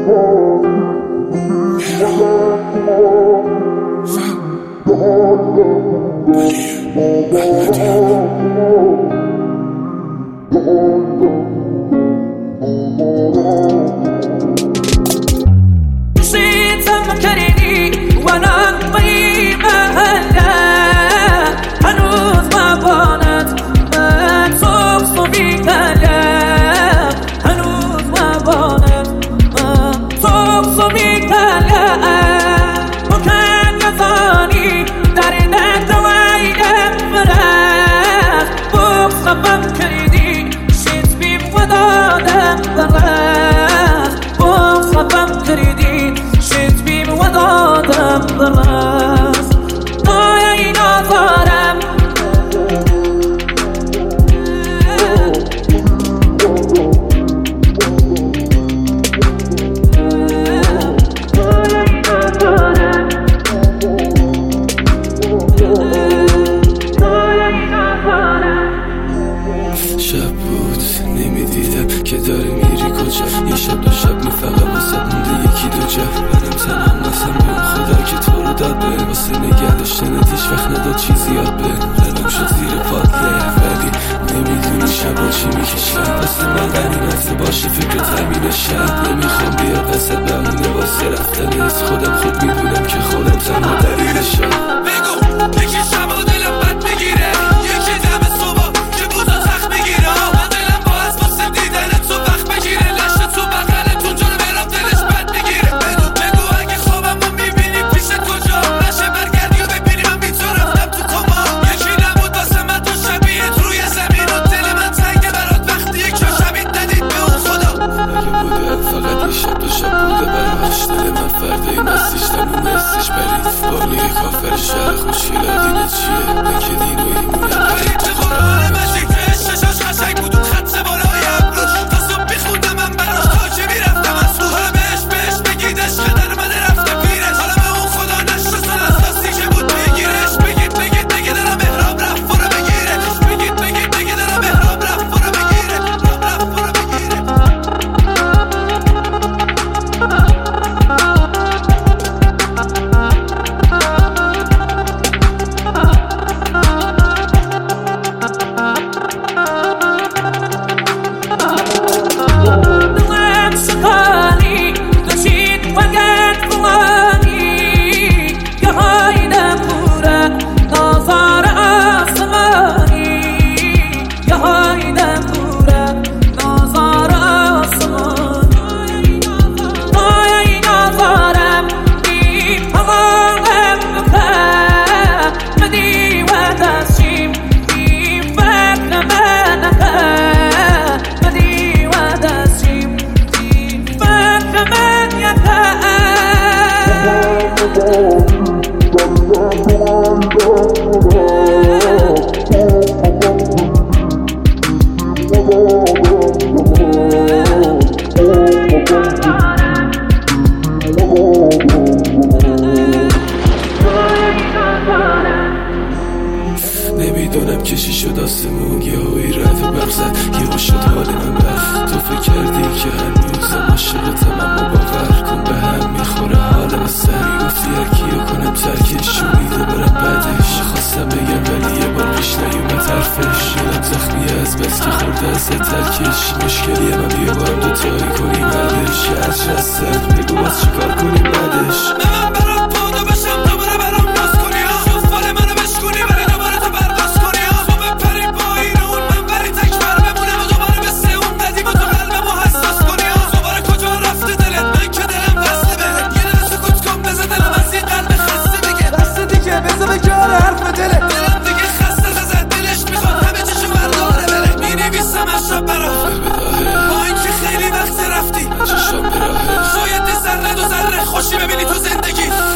نسيت مكاني وانا قريب هلا هنوز ما بانت ما تصفصفي كلام هنوز ما بانت ما تصفصفي كلام وكان يظني دارنا دوايا فراغ بوصفم كريدي شيت بي ودادم دراغ بوصفم كريدي شيت بي ودادم دراغ ضايع نظرم شب بود نمیدیدم که داری میری کجا یه شب دو شب فقط واسه مونده یکی دو جا منم تنم نسم به اون خدا که تو رو داد به واسه نگه داشتنت هیچ وقت نداد چیزی یاد به قلم شد زیر پادله ولی نمیدونی شبا چی میکشم واسه من غنیمت باشه فکرت همینشم نمیخوام بیاد دست بمونه واسه رفتنت خودم خوب میدونم که خودم تنها دلیلشم بگو یکی شبا دلم بد میگیره یکی دم صبح که بودا تخت میگیره من دلم با از واسه دیدن تو وقت بگیره لشت تو بغلتون جلو برام دلش بد میگیره بگو اگه خوابم رو میبینی پیش کجا نشه برگردی و ببینی من بی تو رفتم تو کما یکی نبود واسه من تو شبیهت روی زمین و دل من تنگه برات وقتی یک جا شبیه ندید به اون خدا اگه بوده فقط یه شب دو شب بوده براش دل من فرده این نستیش تموم نستیش برید بالی کافر شهر خوشگل دینه چیه نکه دین و ایمونه برید به قرآن مجید ششاش قشنگ بود اون خط بالای ابروش تا صبح میخوندم من براش تا که میرفتم از تو حالا بهش بگید عشق در من رفته پیرش حالا به اون خدا نشستن از دستی که بود بگیرش بگید دارم احرام رفت برو بگیرش بگید دارم احرام رفت برو بگیرش رفت برو بگیرش نمیدونم که چی شد آسمون یهویی رفت و برق زد یهو شد حال من رفت تو فکر کردی که هنوزم عاشقتم اما باور کن به هم میخوره حالم سری گفتی هرکیو کنم ترکش شوریده برم بعدش خواستم بگم ولی یه بار پیش نیومد حرفش دلم زخمیه از بس که خورده از ترکش مشکلیه من بیا با هم دوتایی کنیم حلش هرچی هستم بگو باز چیکار کنیم بعدش من برام پادا بشم دوباره برام ناز کنی شفال منو بشکنی ولی دوباره تو برداشت کنی تو بپری پایین اون من بری تکبر بمونم و دوباره مثل اون ندیم و تو قلبمو حساس کنی دوباره کجا رفته دلت من که دلم وصله بهت یه دل سکوت کن بذار دلم از این قلب خسته بگه دست دیگه بذار بگه حرف دلت دلم دیگه خسته زد دلش میخواد همه چیشو برداره بره مینویسم از شب برات با اینکه خیلی وقت رفتی چشم به راهه شاید ذره دو ذره خوشی ببینی تو زندگی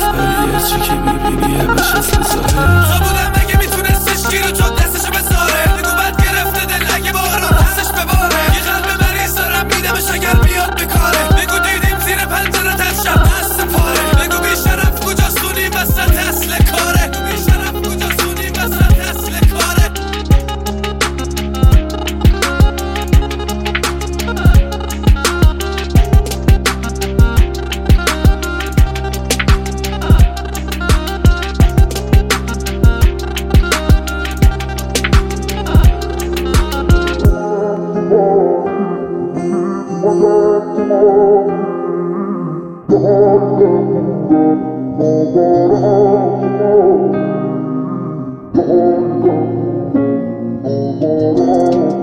Oh,